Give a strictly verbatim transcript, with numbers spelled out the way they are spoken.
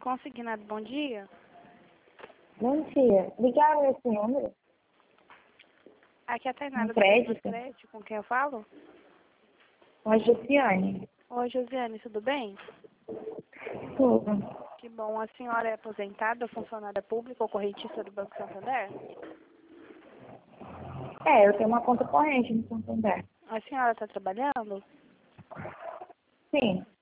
Consignado, bom dia. Bom dia. Ligaram esse número? Aqui é a Tainara Um do crédito? Crédito, com quem eu falo? Com a Josiane. Oi, Josiane, tudo bem? Tudo. Que bom. A senhora é aposentada, funcionária pública ou correntista do Banco Santander? É, eu tenho uma conta corrente no Santander. A senhora está trabalhando? Sim.